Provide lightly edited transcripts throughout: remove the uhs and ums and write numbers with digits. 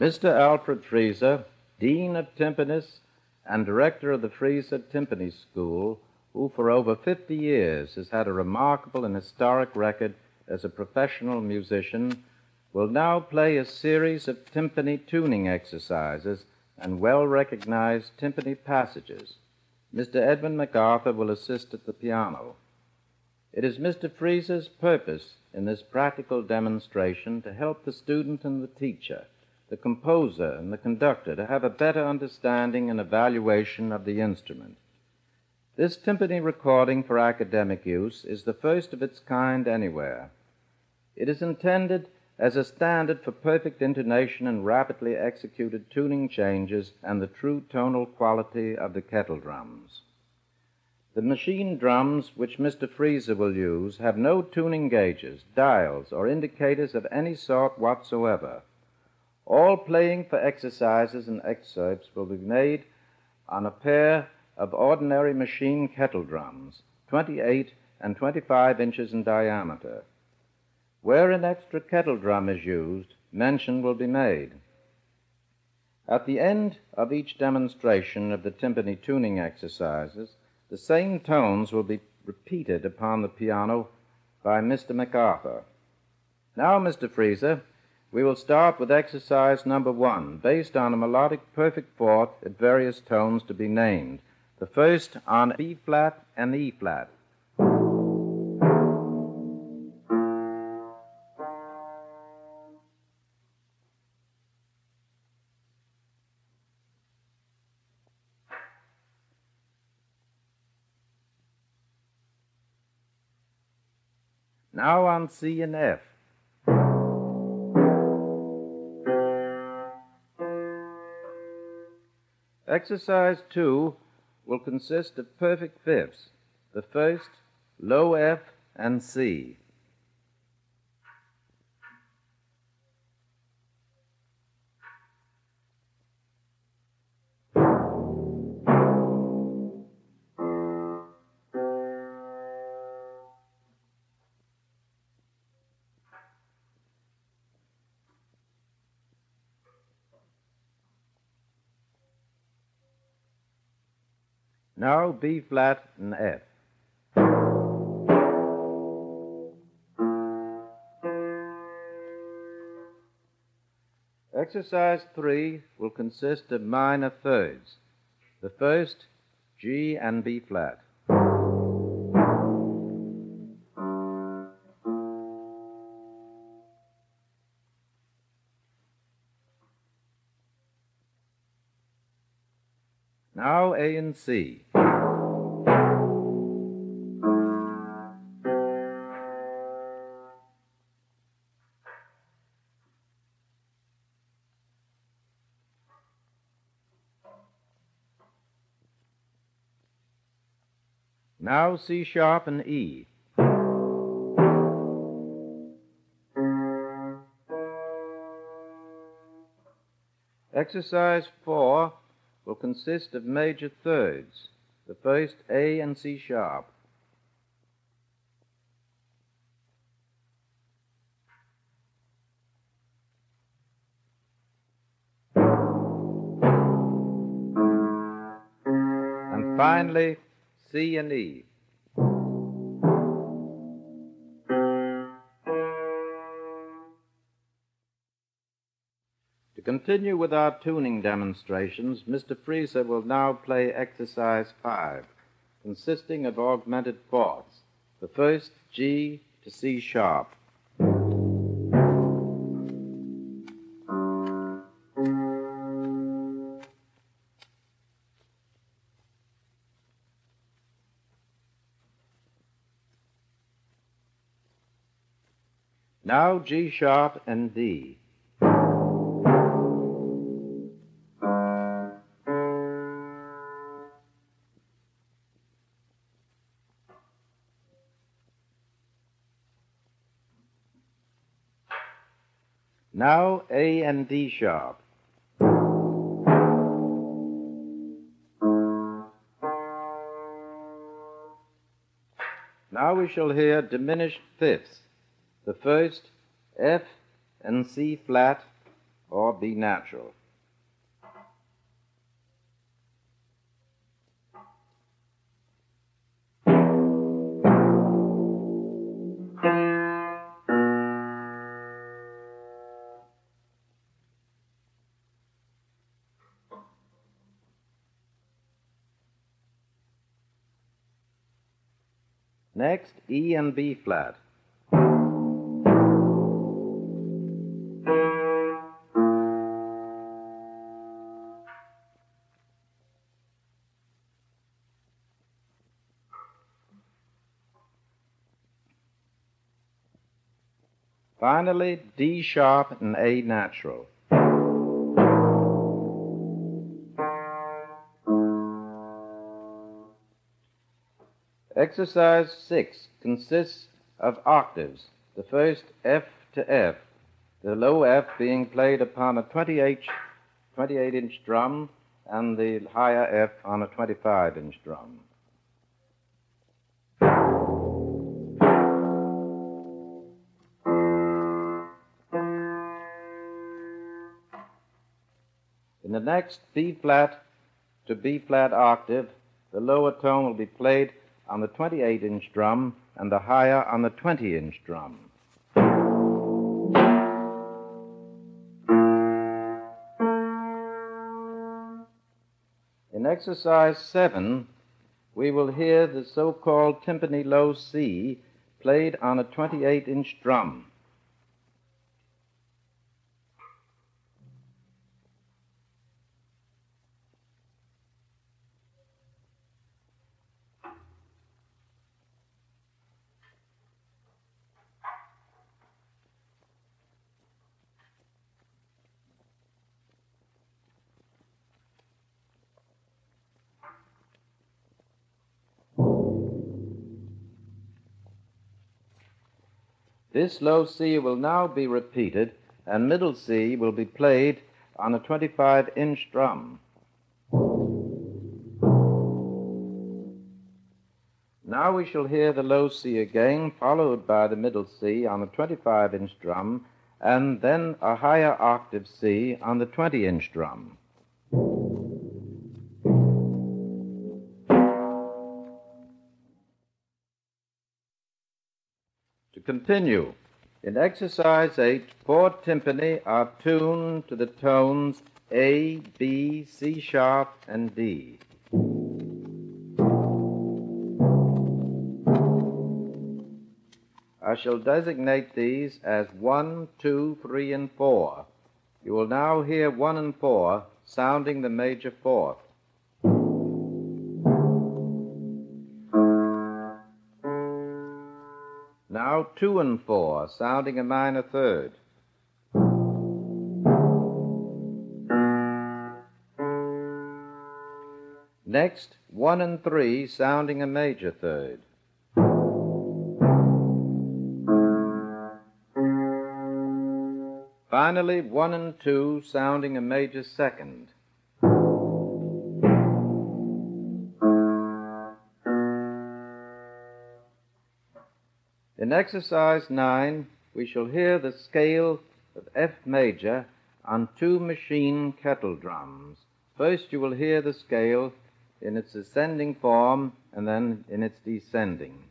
Mr. Alfred Frieser, Dean of Timpanists and Director of the Frieser Timpani School, who for over 50 years has had a remarkable and historic record as a professional musician, will now play a series of timpani tuning exercises and well-recognized timpani passages. Mr. Edmund MacArthur will assist at the piano. It is Mr. Frieser's purpose in this practical demonstration to help the student and the teacher, the composer and the conductor, to have a better understanding and evaluation of the instrument. This timpani recording for academic use is the first of its kind anywhere. It is intended as a standard for perfect intonation and rapidly executed tuning changes and the true tonal quality of the kettle drums. The machine drums which Mr. Frieser will use have no tuning gauges, dials, or indicators of any sort whatsoever. All playing for exercises and excerpts will be made on a pair of ordinary machine kettle drums, 28 and 25 inches in diameter. Where an extra kettle drum is used, mention will be made. At the end of each demonstration of the timpani tuning exercises, the same tones will be repeated upon the piano by Mr. MacArthur. Now, Mr. Frieser, we will start with exercise number 1, based on a melodic perfect fourth at various tones to be named. The first on B-flat and E-flat. Now on C and F. Exercise 2 will consist of perfect fifths. The first, low F and C. Now B-flat and F. Exercise 3 will consist of minor thirds. The first, G and B-flat. Now A and C. Now C sharp and E. Exercise 4 will consist of major thirds. The first, A and C sharp. And finally, C and E. To continue with our tuning demonstrations, Mr. Frieser will now play exercise 5, consisting of augmented fourths. The first, G to C sharp. Now G sharp and D. Now A and D sharp. Now we shall hear diminished fifths. The first, F and C flat or B natural. Next, E and B flat. Finally, D sharp and A natural. Exercise 6 consists of octaves, the first F to F, the low F being played upon a 28-inch drum and the higher F on a 25-inch drum. In the next B flat to B flat octave, the lower tone will be played on the 28-inch drum and the higher on the 20-inch drum. In exercise 7, we will hear the so-called timpani low C played on a 28-inch drum. This low C will now be repeated, and middle C will be played on a 25-inch drum. Now we shall hear the low C again, followed by the middle C on the 25-inch drum, and then a higher octave C on the 20-inch drum. To continue, in exercise 8, 4 timpani are tuned to the tones A, B, C sharp, and D. I shall designate these as 1, 2, 3, and 4. You will now hear 1 and 4 sounding the major fourth. Now 2 and 4 sounding a minor third. Next, 1 and 3 sounding a major third. Finally, 1 and 2 sounding a major second. In exercise 9, we shall hear the scale of F major on 2 machine kettle drums. First, you will hear the scale in its ascending form and then in its descending.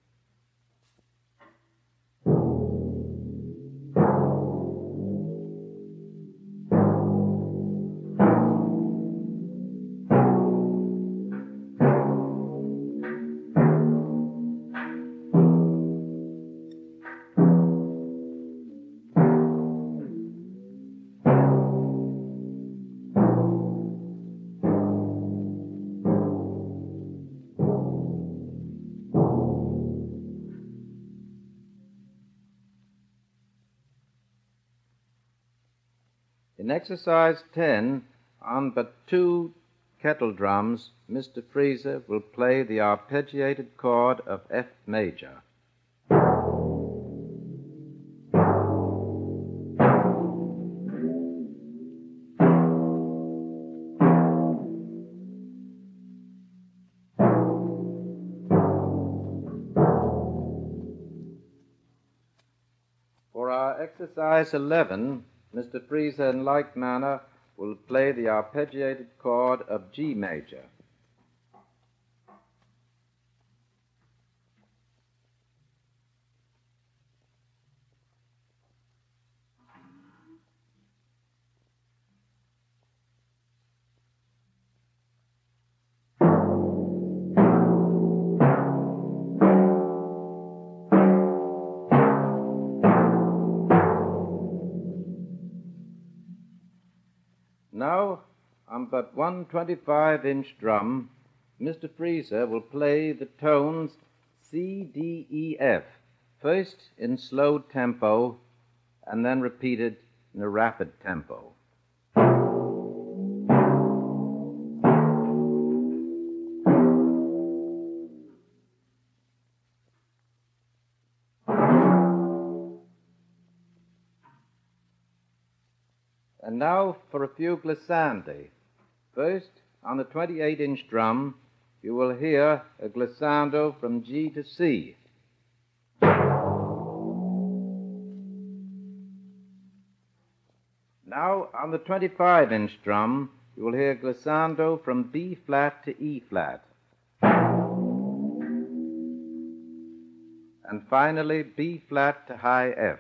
In exercise 10, on but 2 kettle drums, Mr. Freezer will play the arpeggiated chord of F major. For our exercise 11, Mr. Frieser, in like manner, will play the arpeggiated chord of G major. Now, on but one 25-inch drum, Mr. Frieser will play the tones C, D, E, F, first in slow tempo and then repeated in a rapid tempo. And now for a few glissandi. First, on the 28-inch drum, you will hear a glissando from G to C. Now, on the 25-inch drum, you will hear glissando from B flat to E flat. And finally, B flat to high F.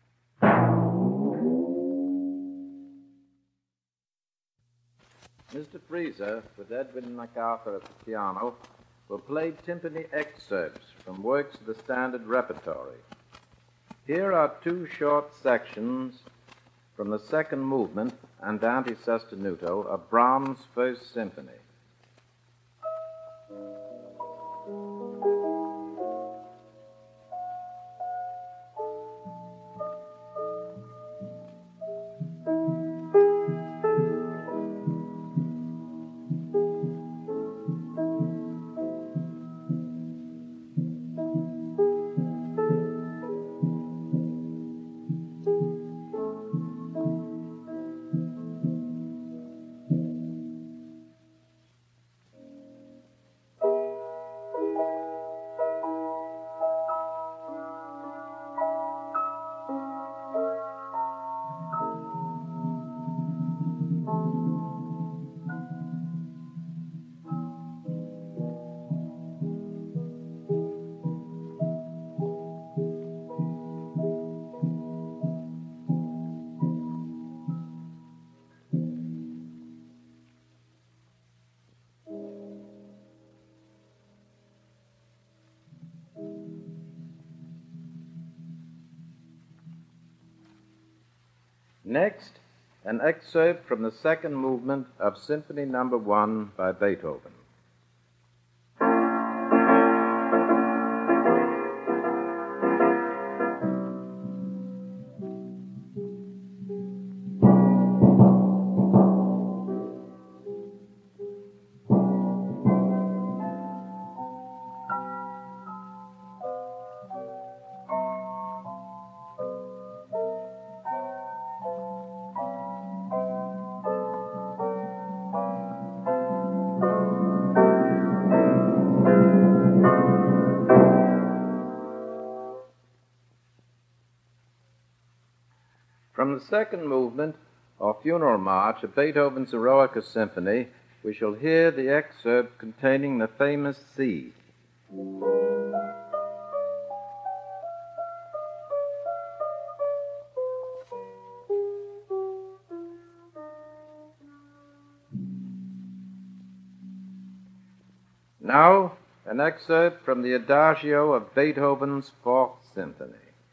Mr. Frieser, with Edwin MacArthur at the piano, will play timpani excerpts from works of the standard repertory. Here are two short sections from the second movement, Andante sostenuto, of Brahms' First Symphony. Next, an excerpt from the second movement of Symphony No. 1 by Beethoven. From the second movement, or funeral march, of Beethoven's Eroica Symphony, we shall hear the excerpt containing the famous C. Now, an excerpt from the Adagio of Beethoven's Fourth Symphony.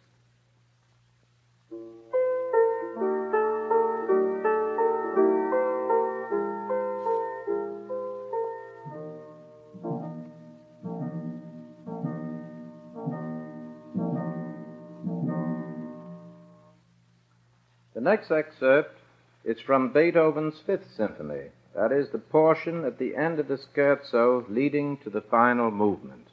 The next excerpt is from Beethoven's Fifth Symphony. That is the portion at the end of the scherzo leading to the final movement.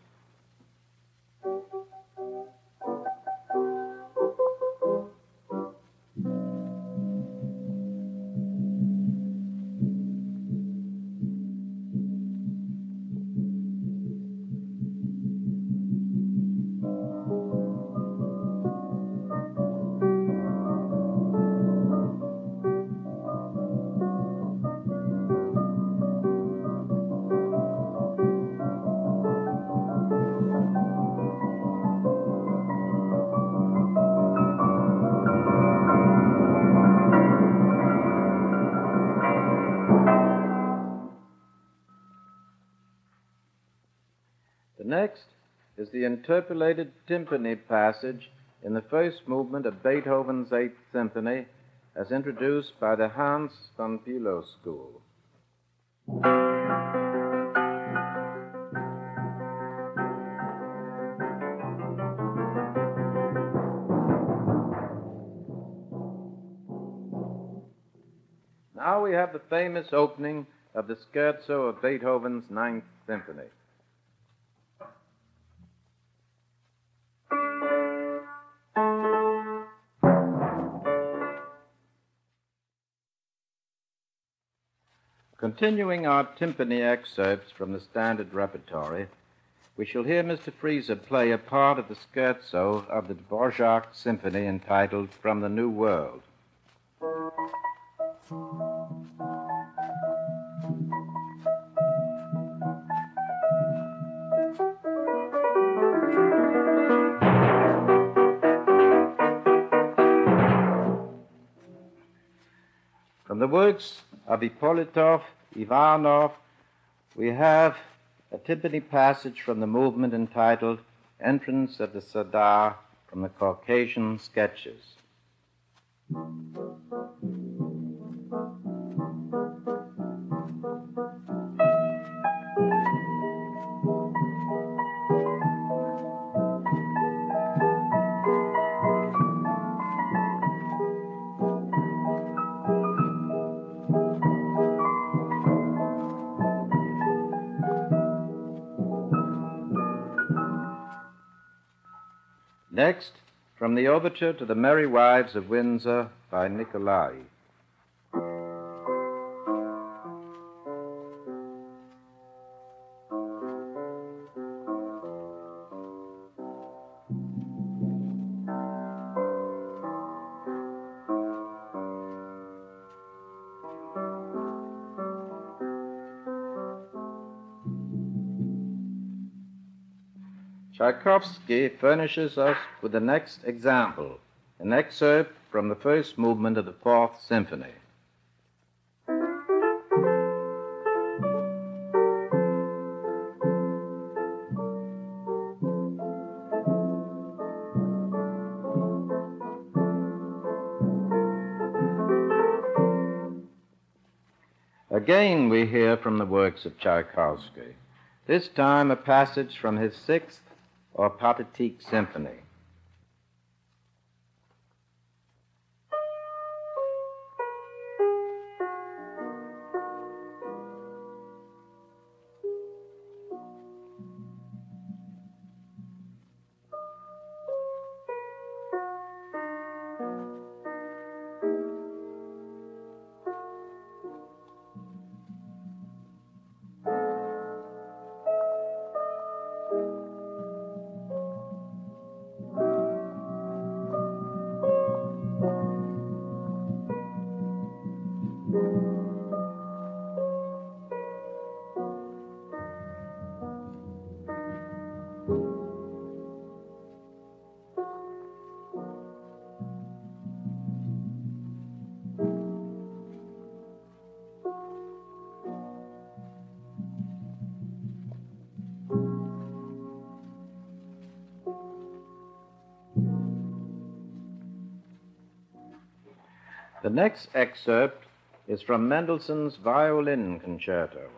Next is the interpolated timpani passage in the first movement of Beethoven's Eighth Symphony, as introduced by the Hans von Bülow School. Now we have the famous opening of the scherzo of Beethoven's Ninth Symphony. Continuing our timpani excerpts from the standard repertory, we shall hear Mr. Frieser play a part of the scherzo of the Dvorak Symphony entitled From the New World. From the works of Ippolitov, Ivanov, we have a timpani passage from the movement entitled Entrance of the Sardar from the Caucasian Sketches. Next, from the Overture to the Merry Wives of Windsor by Nicolai. Tchaikovsky furnishes us with the next example, an excerpt from the first movement of the Fourth Symphony. Again we hear from the works of Tchaikovsky, this time a passage from his Sixth or Pathetique Symphony. The next excerpt is from Mendelssohn's Violin Concerto.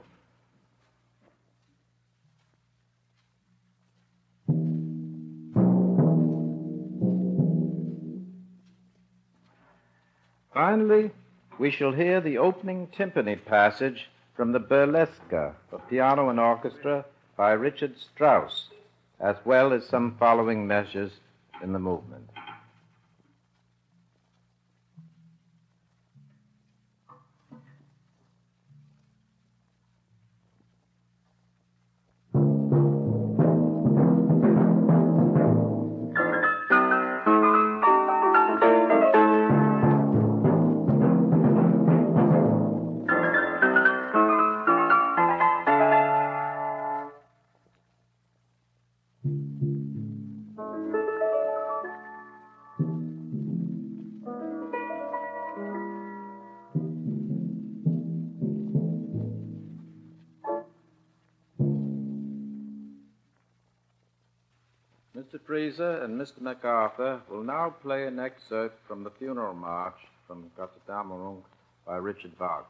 Finally, we shall hear the opening timpani passage from the Burlesca for piano and orchestra by Richard Strauss, as well as some following measures in the movement. Mr. Freezer and Mr. MacArthur will now play an excerpt from the Funeral March from Götterdämmerung by Richard Wagner.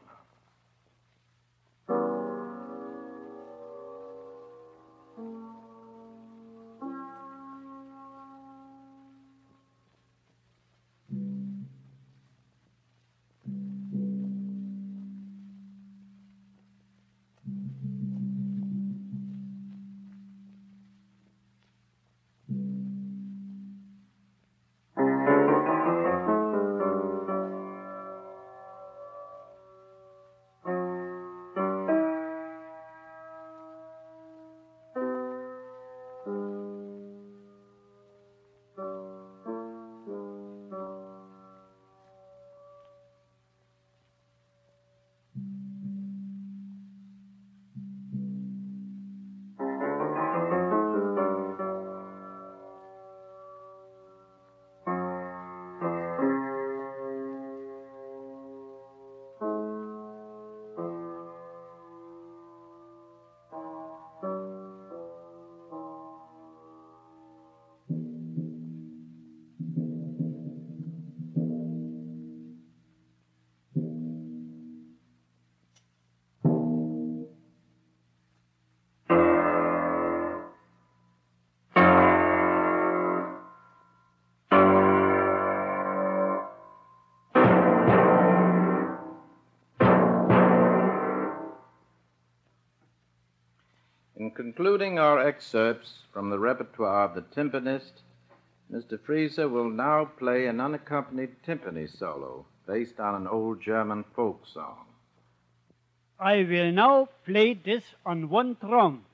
In concluding our excerpts from the repertoire of the timpanist, Mr. Freezer will now play an unaccompanied timpani solo based on an old German folk song. I will now play this on one drum.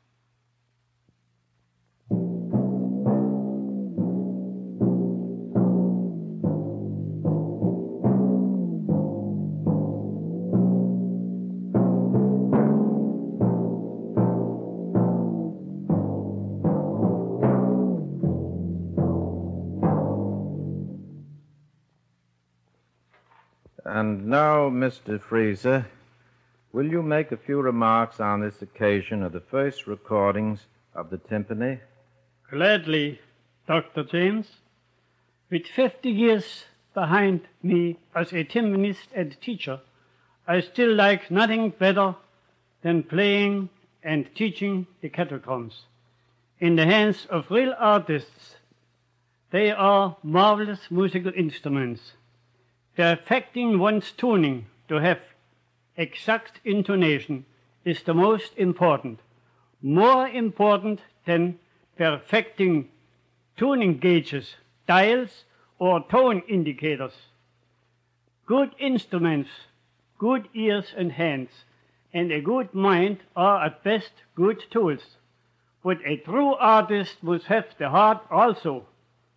And now, Mr. Freezer, will you make a few remarks on this occasion of the first recordings of the timpani? Gladly, Dr. James. With 50 years behind me as a timpanist and teacher, I still like nothing better than playing and teaching the kettle drums in the hands of real artists. They are marvelous musical instruments. Perfecting one's tuning to have exact intonation is the most important, more important than perfecting tuning gauges, dials, or tone indicators. Good instruments, good ears and hands, and a good mind are at best good tools. But a true artist must have the heart also.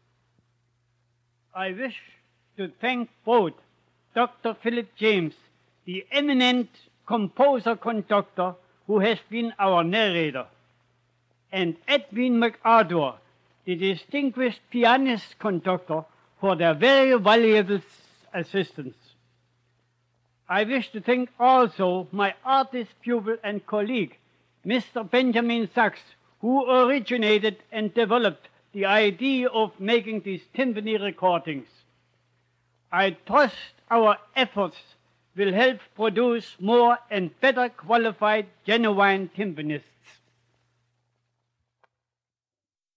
I wish to thank both Dr. Philip James, the eminent composer-conductor who has been our narrator, and Edwin MacArthur, the distinguished pianist-conductor, for their very valuable assistance. I wish to thank also my artist pupil and colleague, Mr. Benjamin Sachs, who originated and developed the idea of making these timpani recordings. I trust our efforts will help produce more and better qualified genuine timpanists.